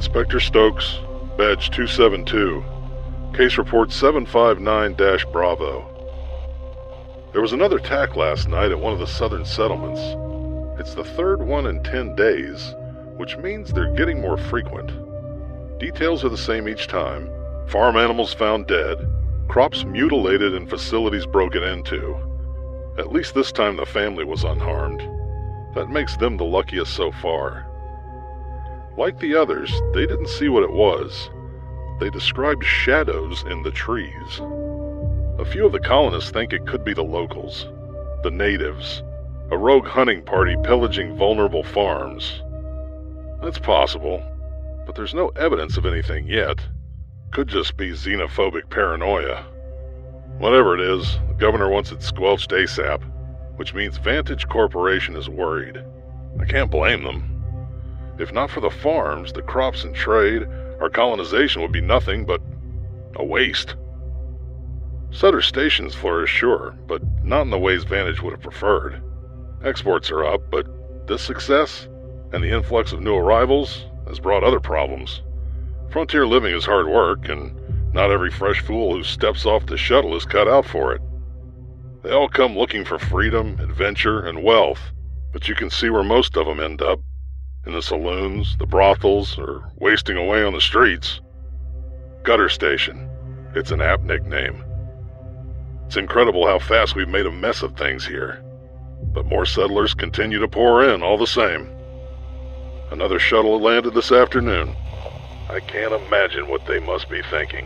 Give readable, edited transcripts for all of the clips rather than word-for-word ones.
Inspector Stokes, Badge 272. Case report 759-Bravo. There was another attack last night at one of the southern settlements. It's the third one in 10 days, which means they're getting more frequent. Details are the same each time. Farm animals found dead, crops mutilated and facilities broken into. At least this time the family was unharmed. That makes them the luckiest so far. Like the others, they didn't see what it was. They described shadows in the trees. A few of the colonists think it could be the locals, the natives, a rogue hunting party pillaging vulnerable farms. That's possible, but there's no evidence of anything yet. Could just be xenophobic paranoia. Whatever it is, the governor wants it squelched ASAP, which means Vantage Corporation is worried. I can't blame them. If not for the farms, the crops and trade, our colonization would be nothing but a waste. Sutter Station's flourished, sure, but not in the ways Vantage would have preferred. Exports are up, but this success and the influx of new arrivals has brought other problems. Frontier living is hard work, and not every fresh fool who steps off the shuttle is cut out for it. They all come looking for freedom, adventure, and wealth, but you can see where most of them end up. In the saloons, the brothels, or wasting away on the streets. Gutter Station. It's an apt nickname. It's incredible how fast we've made a mess of things here. But more settlers continue to pour in all the same. Another shuttle landed this afternoon. I can't imagine what they must be thinking.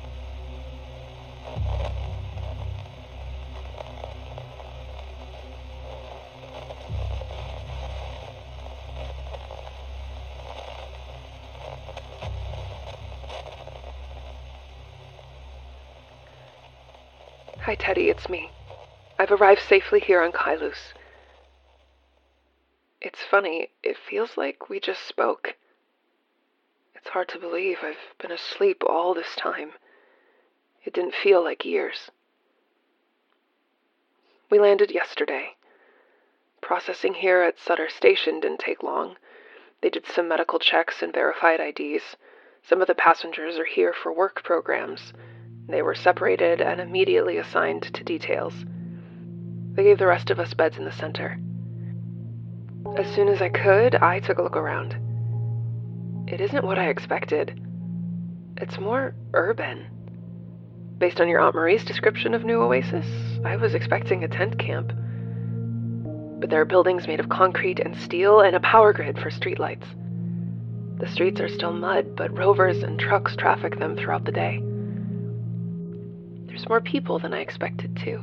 Hi, Teddy, it's me. I've arrived safely here on Kylus. It's funny, it feels like we just spoke. It's hard to believe I've been asleep all this time. It didn't feel like years. We landed yesterday. Processing here at Sutter Station didn't take long. They did some medical checks and verified IDs. Some of the passengers are here for work programs. They were separated and immediately assigned to details. They gave the rest of us beds in the center. As soon as I could, I took a look around. It isn't what I expected. It's more urban. Based on your Aunt Marie's description of New Oasis, I was expecting a tent camp. But there are buildings made of concrete and steel and a power grid for streetlights. The streets are still mud, but rovers and trucks traffic them throughout the day. There's more people than I expected, too.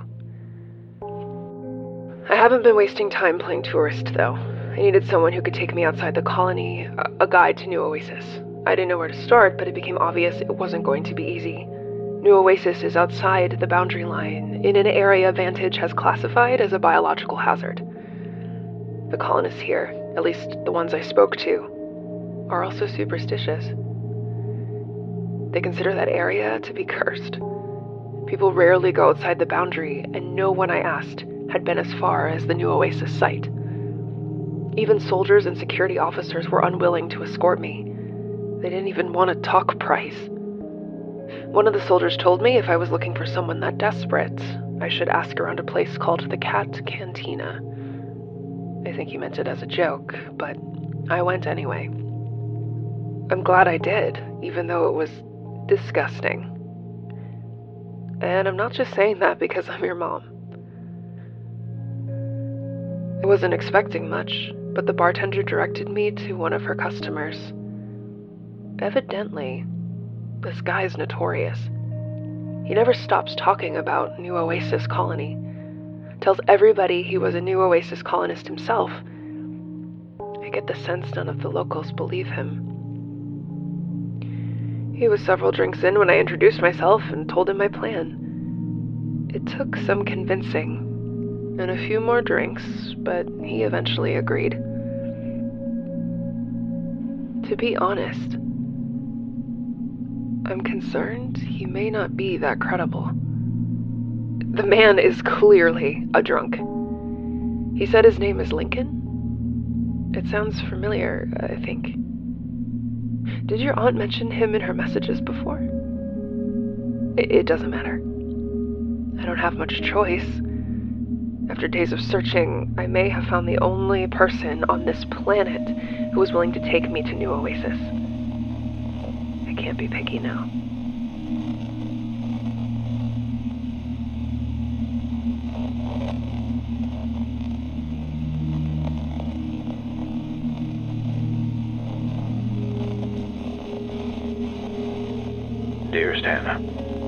I haven't been wasting time playing tourist, though. I needed someone who could take me outside the colony, a guide to New Oasis. I didn't know where to start, but it became obvious it wasn't going to be easy. New Oasis is outside the boundary line, in an area Vantage has classified as a biological hazard. The colonists here, at least the ones I spoke to, are also superstitious. They consider that area to be cursed. People rarely go outside the boundary, and no one I asked had been as far as the New Oasis site. Even soldiers and security officers were unwilling to escort me. They didn't even want to talk price. One of the soldiers told me if I was looking for someone that desperate, I should ask around a place called the Cat Cantina. I think he meant it as a joke, but I went anyway. I'm glad I did, even though it was disgusting. And I'm not just saying that because I'm your mom. I wasn't expecting much, but the bartender directed me to one of her customers. Evidently, this guy's notorious. He never stops talking about New Oasis Colony. Tells everybody he was a New Oasis colonist himself. I get the sense none of the locals believe him. He was several drinks in when I introduced myself and told him my plan. It took some convincing, and a few more drinks, but he eventually agreed. To be honest, I'm concerned he may not be that credible. The man is clearly a drunk. He said his name is Lincoln. It sounds familiar, I think. Did your aunt mention him in her messages before? It doesn't matter. I don't have much choice. After days of searching, I may have found the only person on this planet who was willing to take me to New Oasis. I can't be picky now. Dearest Hannah,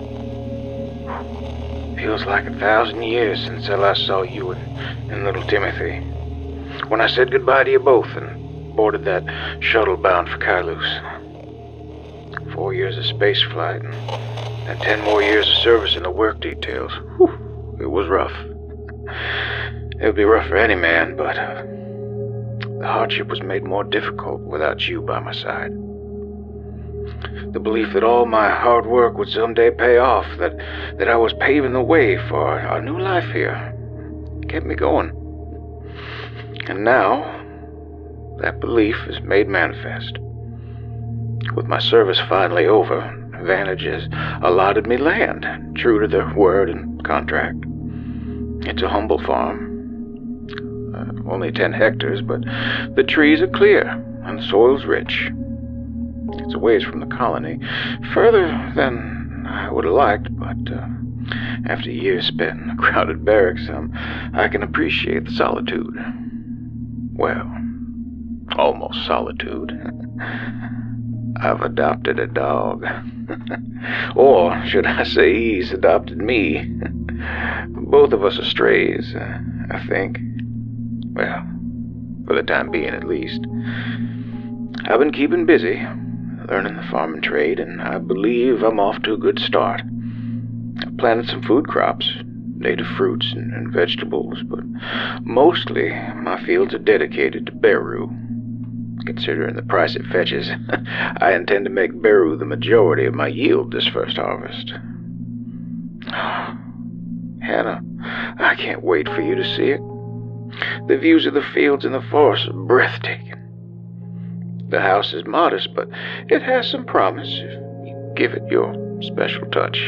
feels like 1,000 years since I last saw you and little Timothy. When I said goodbye to you both and boarded that shuttle bound for Kailus. 4 years of space flight and 10 more years of service in the work details. Whew, it was rough. It would be rough for any man, but the hardship was made more difficult without you by my side. The belief that all my hard work would someday pay off, that I was paving the way for a new life here, kept me going. And now, that belief is made manifest. With my service finally over, Vantage has allotted me land, true to their word and contract. It's a humble farm, only 10 hectares, but the trees are clear and the soil's rich. It's a ways from the colony, further than I would have liked, but after years spent in a crowded barracks, I can appreciate the solitude. Well, almost solitude. I've adopted a dog. Or should I say he's adopted me. Both of us are strays, I think. Well, for the time being at least. I've been keeping busy, learning the farming trade, and I believe I'm off to a good start. I've planted some food crops, native fruits and vegetables, but mostly my fields are dedicated to Beru. Considering the price it fetches, I intend to make Beru the majority of my yield this first harvest. Hannah, I can't wait for you to see it. The views of the fields and the forest are breathtaking. The house is modest, but it has some promise if you give it your special touch.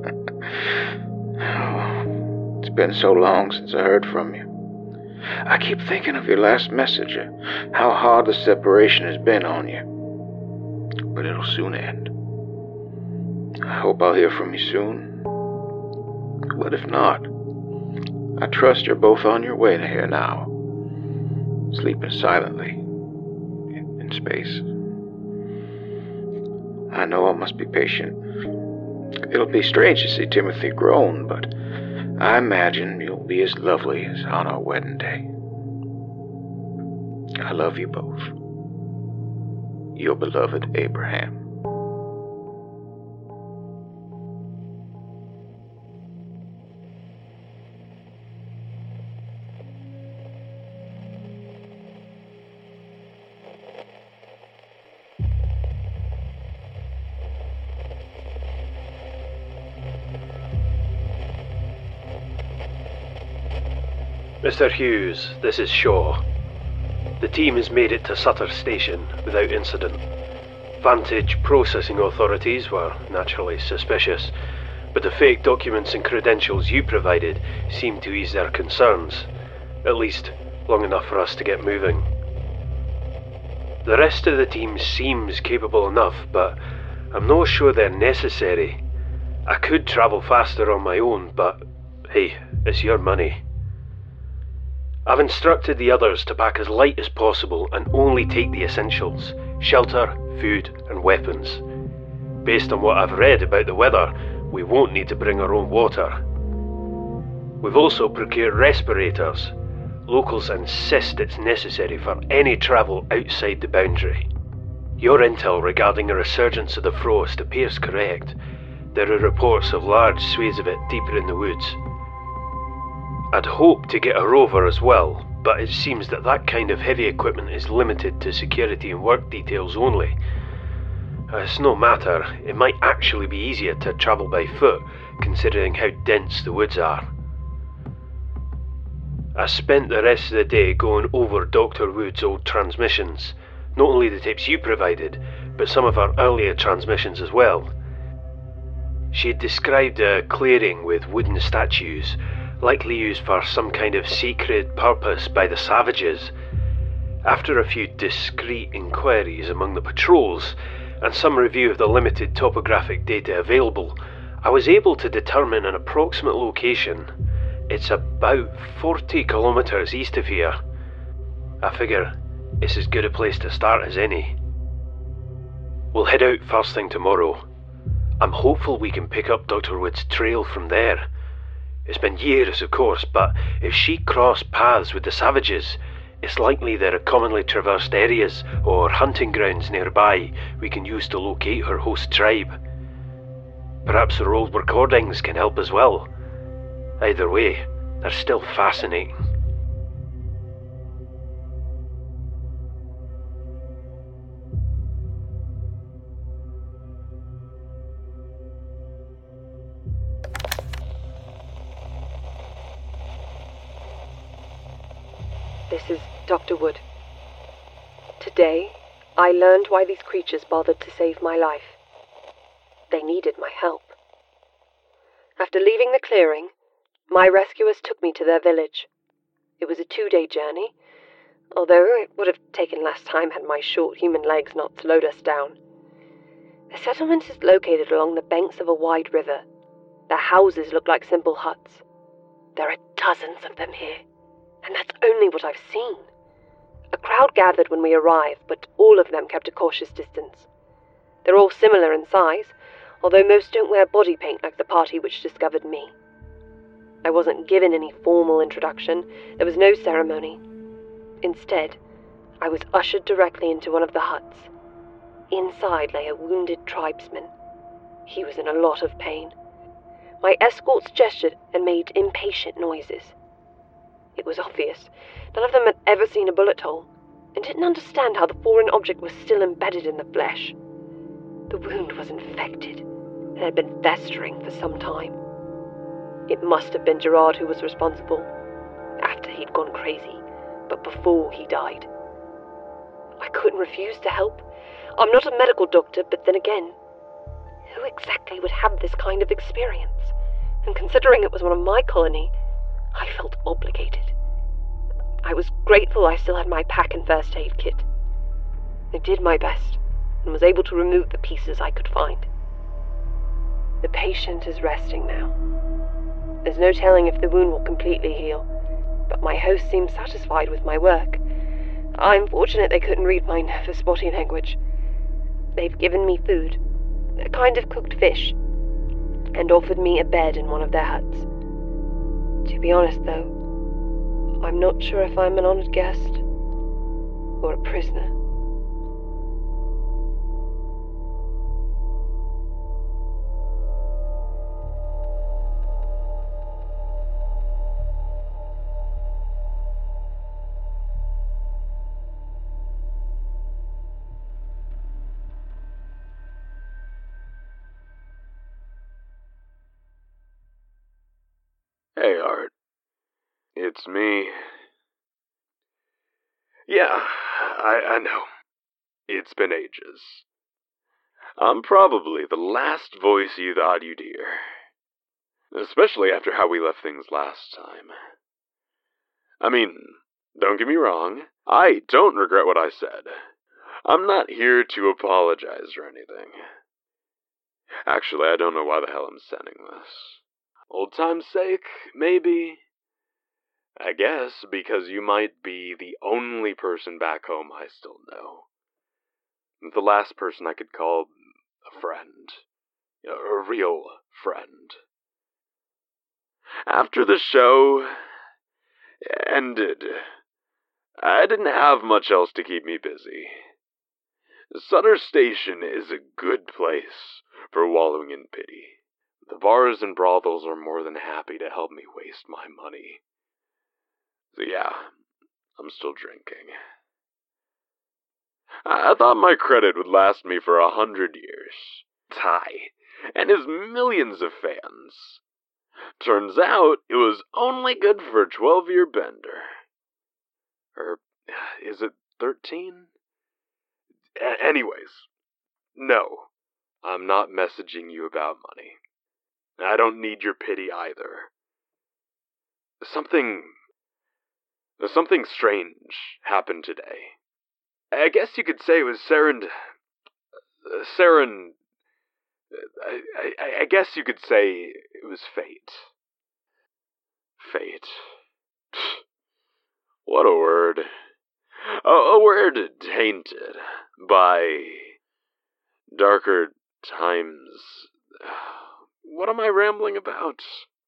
Oh, it's been so long since I heard from you. I keep thinking of your last message, how hard the separation has been on you. But it'll soon end. I hope I'll hear from you soon. But if not, I trust you're both on your way to here now, sleeping silently in space. I know I must be patient. It'll be strange to see Timothy grown, but I imagine you'll be as lovely as on our wedding day. I love you both. Your beloved Abraham. Mr. Hughes, this is Shaw. The team has made it to Sutter Station without incident. Vantage processing authorities were naturally suspicious, but the fake documents and credentials you provided seemed to ease their concerns, at least long enough for us to get moving. The rest of the team seems capable enough, but I'm not sure they're necessary. I could travel faster on my own, but hey, it's your money. I've instructed the others to pack as light as possible and only take the essentials: shelter, food, and weapons. Based on what I've read about the weather, we won't need to bring our own water. We've also procured respirators. Locals insist it's necessary for any travel outside the boundary. Your intel regarding a resurgence of the frost appears correct. There are reports of large swathes of it deeper in the woods. I'd hoped to get a rover as well, but it seems that kind of heavy equipment is limited to security and work details only. It's no matter, it might actually be easier to travel by foot, considering how dense the woods are. I spent the rest of the day going over Dr. Wood's old transmissions, Not only the tapes you provided, but some of our earlier transmissions as well. She had described a clearing with wooden statues, likely used for some kind of sacred purpose by the savages. After a few discreet inquiries among the patrols, and some review of the limited topographic data available, I was able to determine an approximate location. It's about 40 kilometres east of here. I figure it's as good a place to start as any. We'll head out first thing tomorrow. I'm hopeful we can pick up Dr. Wood's trail from there. It's been years, of course, but if she crossed paths with the savages, it's likely there are commonly traversed areas or hunting grounds nearby we can use to locate her host tribe. Perhaps her old recordings can help as well. Either way, they're still fascinating. This is Dr. Wood. Today, I learned why these creatures bothered to save my life. They needed my help. After leaving the clearing, my rescuers took me to their village. It was a 2-day journey, although it would have taken less time had my short human legs not slowed us down. The settlement is located along the banks of a wide river. Their houses look like simple huts. There are dozens of them here, and that's only what I've seen. A crowd gathered when we arrived, but all of them kept a cautious distance. They're all similar in size, although most don't wear body paint like the party which discovered me. I wasn't given any formal introduction. There was no ceremony. Instead, I was ushered directly into one of the huts. Inside lay a wounded tribesman. He was in a lot of pain. My escorts gestured and made impatient noises. It was obvious. None of them had ever seen a bullet hole, and didn't understand how the foreign object was still embedded in the flesh. The wound was infected, and had been festering for some time. It must have been Gerard who was responsible, after he'd gone crazy, but before he died. I couldn't refuse to help. I'm not a medical doctor, but then again, who exactly would have this kind of experience? And considering it was one of my colony, I felt obligated. I was grateful I still had my pack and first aid kit. I did my best, and was able to remove the pieces I could find. The patient is resting now. There's no telling if the wound will completely heal, but my host seems satisfied with my work. I'm fortunate they couldn't read my nervous body language. They've given me food, a kind of cooked fish, and offered me a bed in one of their huts. To be honest, though, I'm not sure if I'm an honored guest or a prisoner. Hey, Art. It's me. Yeah, I know. It's been ages. I'm probably the last voice you thought you'd hear. Especially after how we left things last time. I mean, don't get me wrong. I don't regret what I said. I'm not here to apologize or anything. Actually, I don't know why the hell I'm sending this. Old time's sake, maybe. I guess because you might be the only person back home I still know. The last person I could call a friend. A real friend. After the show ended, I didn't have much else to keep me busy. Sutter Station is a good place for wallowing in pity. The bars and brothels are more than happy to help me waste my money. So yeah, I'm still drinking. I thought my credit would last me for 100 years. Ty, and his millions of fans. Turns out, it was only good for a 12-year bender. Or, is it 13? Anyways, no, I'm not messaging you about money. I don't need your pity either. Something strange happened today. I guess you could say it was I guess you could say it was fate. Fate. What a word. A word tainted by darker times. What am I rambling about?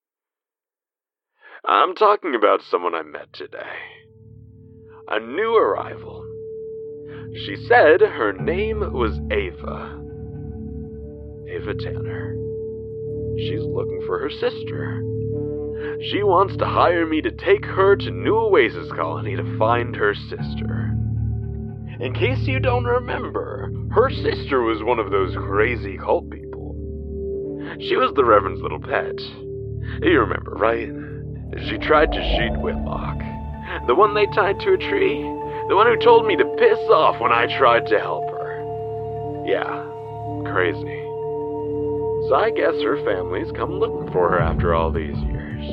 I'm talking about someone I met today. A new arrival. She said her name was Ava. Ava Tanner. She's looking for her sister. She wants to hire me to take her to New Oasis Colony to find her sister. In case you don't remember, her sister was one of those crazy cult people. She was the Reverend's little pet. You remember, right? She tried to shoot Whitlock. The one they tied to a tree. The one who told me to piss off when I tried to help her. Yeah, crazy. So I guess her family's come looking for her after all these years.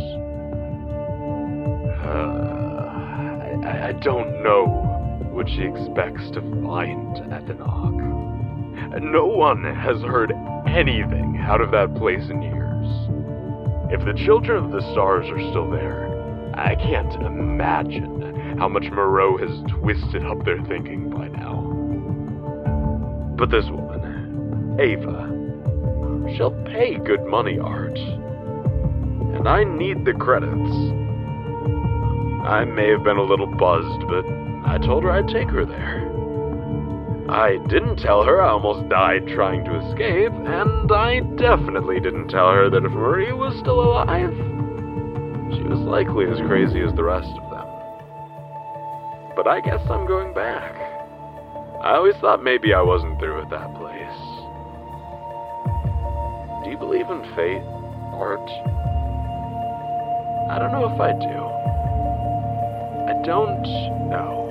I don't know what she expects to find at the Nog. No one has heard anything out of that place in years. If the Children of the Stars are still there, I can't imagine how much Moreau has twisted up their thinking by now. But this woman, Ava, she'll pay good money, Art. And I need the credits. I may have been a little buzzed, but I told her I'd take her there. I didn't tell her I almost died trying to escape, and I definitely didn't tell her that if Marie was still alive, she was likely as crazy as the rest of them. But I guess I'm going back. I always thought maybe I wasn't through with that place. Do you believe in fate, Art? I don't know if I do. I don't know.